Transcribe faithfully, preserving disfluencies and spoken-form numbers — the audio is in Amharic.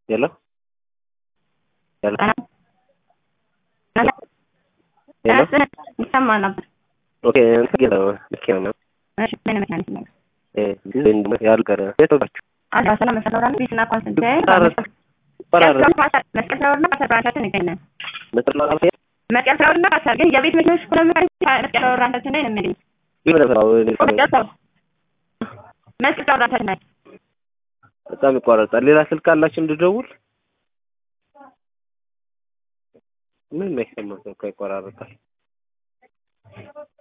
Hello? Hello? Hello? ይሰማል ነበር። ኦኬ እንግዲህ ነው ልክ እሺ ምን መካኒክ ነው? እ ግን ያልቀረ የተባችሁ አላ ሰላም መሰለውራን ቢስና ኳንሰንት ፓራራ መስቀል ፍራውና ፓሰብራንታችን ይገኛል። መስቀል አልፈ መስቀል ፍራውና ፓሰብ ግን የቤት መኪኖች ሁሉ መስቀል ፍራውራንታችን ላይ ነው የሚገኝ። ይበለ ፍራው መስቀል ፍራውራንታችን ላይ በጣም ይቆራረጣል። ሌላ ስልክ አላችሁ እንድደውል? ምን ነው ይሰማው? ይቆራረጣል።